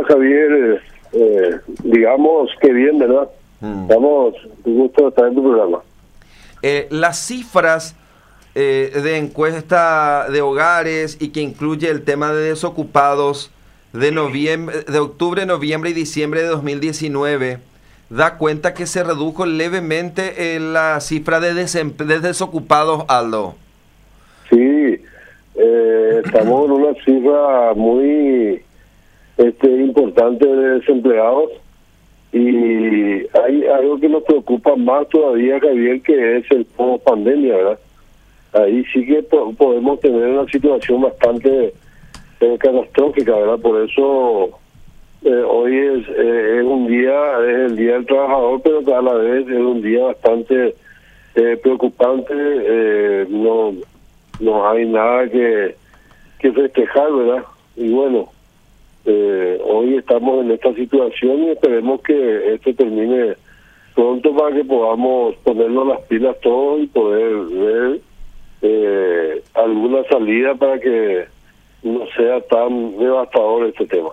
Javier, digamos que bien, ¿verdad? Estamos un gusto de estar en tu programa. Las cifras de encuesta de hogares y que incluye el tema de desocupados de octubre, noviembre y diciembre de 2019 da cuenta que se redujo levemente la cifra de desocupados, Aldo. Sí, estamos en una cifra muy importante de desempleados y hay algo que nos preocupa más todavía, Javier, que es el post-pandemia, ¿verdad? Ahí sí que podemos tener una situación bastante catastrófica, ¿verdad? Por eso hoy es un día, es el Día del Trabajador, pero a la vez es un día bastante preocupante. No hay nada que festejar, ¿verdad? Y bueno, hoy estamos en esta situación y esperemos que esto termine pronto para que podamos ponernos las pilas todos y poder ver alguna salida para que no sea tan devastador este tema.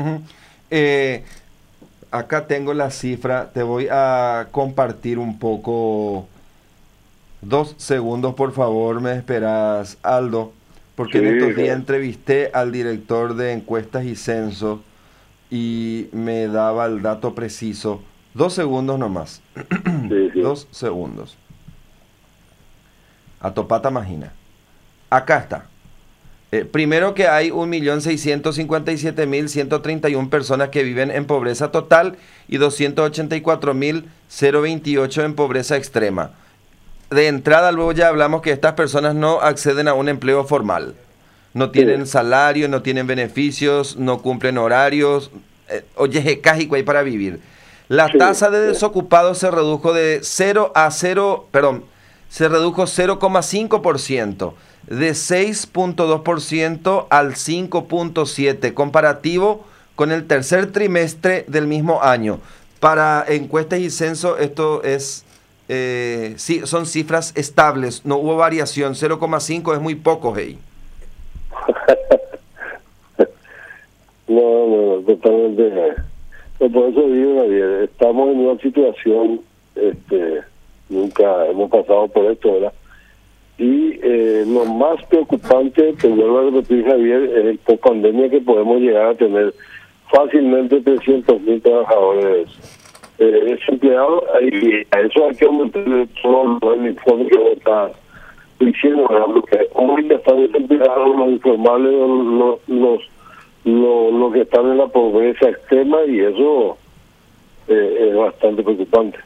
Acá tengo la cifra, te voy a compartir un poco. 2 segundos, por favor, me esperas, Aldo, porque Sí, en estos días claro. entrevisté al director de encuestas y censos y me daba el dato preciso. 2 segundos nomás. Sí. 2 segundos. A topata imagina. Acá está. Primero que hay 1.657.131 personas que viven en pobreza total y 284.028 en pobreza extrema. De entrada, luego ya hablamos que estas personas no acceden a un empleo formal. No tienen salario, no tienen beneficios, no cumplen horarios. Oye, cájico hay para vivir. La tasa de desocupados se redujo de 0,5%, de 6.2% al 5.7%, comparativo con el tercer trimestre del mismo año. Para encuestas y censo, esto es, sí, son cifras estables, no hubo variación. 0,5 es muy poco, hey. No, totalmente. Por eso digo, Javier, estamos en una situación, nunca hemos pasado por esto, ¿verdad? Y lo más preocupante, te vuelvo a repetir, Javier, es el post-pandemia, que podemos llegar a tener fácilmente 300.000 trabajadores desempleados, y a eso hay que aumentar todo el informe que está diciendo, ¿verdad? Porque hoy ya están desempleados los informales, los que están en la pobreza extrema, y eso es bastante preocupante.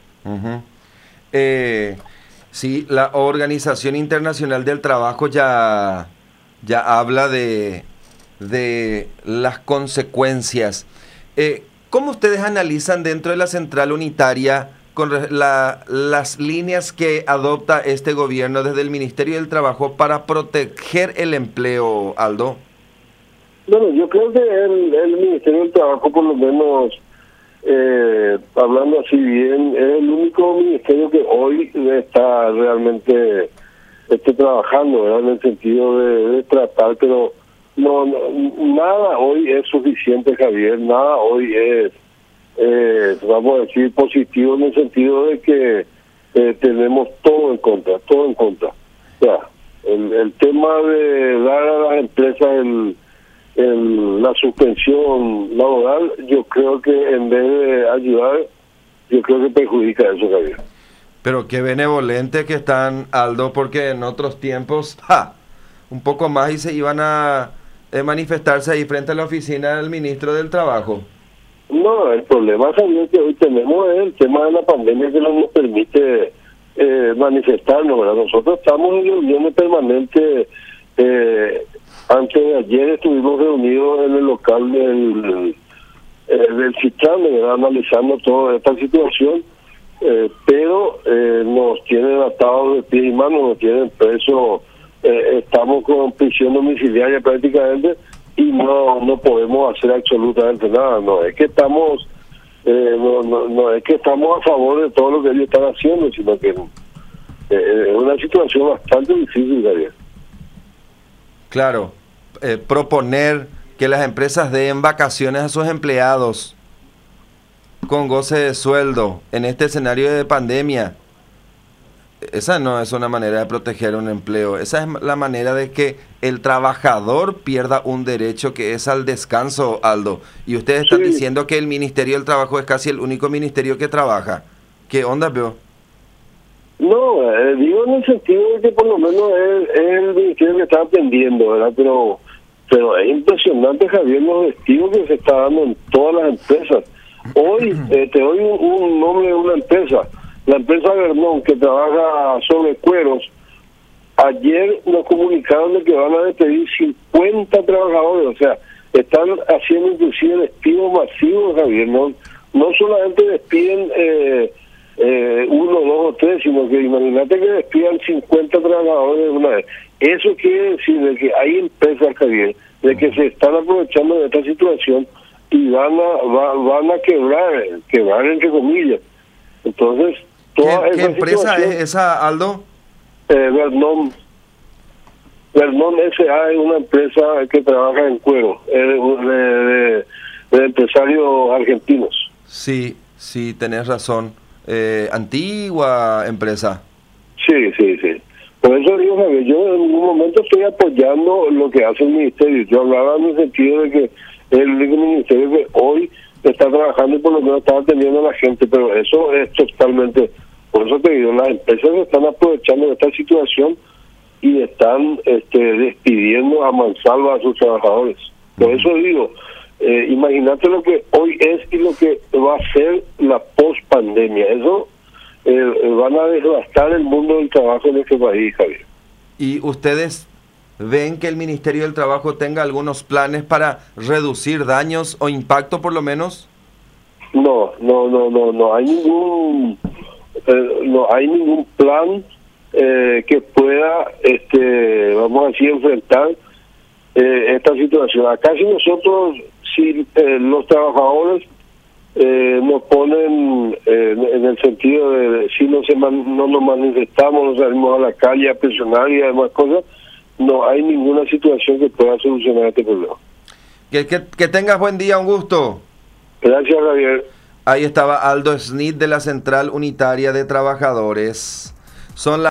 Sí, la Organización Internacional del Trabajo ya habla de las consecuencias. ¿Cómo ustedes analizan dentro de la central unitaria con las líneas que adopta este gobierno desde el Ministerio del Trabajo para proteger el empleo, Aldo? Bueno, yo creo que el Ministerio del Trabajo, por lo menos, hablando así bien, es el único ministerio que hoy está realmente trabajando, ¿verdad? En el sentido de tratar, pero nada hoy es suficiente, Javier, nada hoy es, vamos a decir, positivo, en el sentido de que tenemos todo en contra. O sea, el tema de dar a las empresas la suspensión laboral, yo creo que en vez de ayudar, yo creo que perjudica eso, Javier. Pero qué benevolente que están, Aldo, porque en otros tiempos, un poco más y se iban a manifestarse ahí frente a la oficina del ministro del Trabajo. No, el problema, Javier, que hoy tenemos es el tema de la pandemia, que no nos permite manifestarnos, ¿verdad? Nosotros estamos en reuniones permanentes. Antes de ayer estuvimos reunidos en el local del Citran, ¿verdad? Analizando toda esta situación, pero nos tienen atados de pies y manos, nos tienen presos, estamos con prisión domiciliaria prácticamente, y no podemos hacer absolutamente nada. No es que estamos no es que estamos a favor de todo lo que ellos están haciendo, sino que es una situación bastante difícil, Javier. Claro, proponer que las empresas den vacaciones a sus empleados con goce de sueldo en este escenario de pandemia. Esa no es una manera de proteger un empleo. Esa es la manera de que el trabajador pierda un derecho que es al descanso, Aldo. Y ustedes están diciendo que el Ministerio del Trabajo es casi el único ministerio que trabaja. ¿Qué onda, Pio? No, digo en el sentido de que por lo menos es el ministerio que está atendiendo, ¿verdad? Pero es impresionante, Javier, los despidos que se está dando en todas las empresas. Hoy te doy un nombre de una empresa, la empresa Vernon, que trabaja sobre cueros. Ayer nos comunicaron de que van a despedir 50 trabajadores, o sea, están haciendo inclusive despidos masivos, Javier. No solamente despiden uno, dos o tres, sino que imagínate que despidan 50 trabajadores de una vez. Eso quiere decir de que hay empresas, Javier, de que se están aprovechando de esta situación y van a quebrar entre comillas. Entonces, ¿Qué empresa es esa, Aldo? Vernon S.A. es una empresa que trabaja en cuero, de empresarios argentinos. Sí, tenés razón. Antigua empresa. Sí. Por eso digo, Javier, yo en un momento estoy apoyando lo que hace el ministerio. Yo hablaba en el sentido de que es el único ministerio que hoy está trabajando y por lo menos está atendiendo a la gente, pero eso es totalmente... Por eso te digo, las empresas están aprovechando de esta situación y están despidiendo a mansalva a sus trabajadores. Por eso digo, imagínate lo que hoy es y lo que va a ser la post-pandemia. Eso van a devastar el mundo del trabajo en este país, Javier. ¿Y ustedes ven que el Ministerio del Trabajo tenga algunos planes para reducir daños o impacto por lo menos? No hay ningún plan que pueda, vamos a decir, enfrentar esta situación. Acá si nosotros, los trabajadores nos ponen en el sentido de si no nos manifestamos, no salimos a la calle a presionar y demás cosas, no hay ninguna situación que pueda solucionar este problema. Que tengas buen día, un gusto. Gracias, Javier. Ahí estaba Aldo Smith de la Central Unitaria de Trabajadores. Son las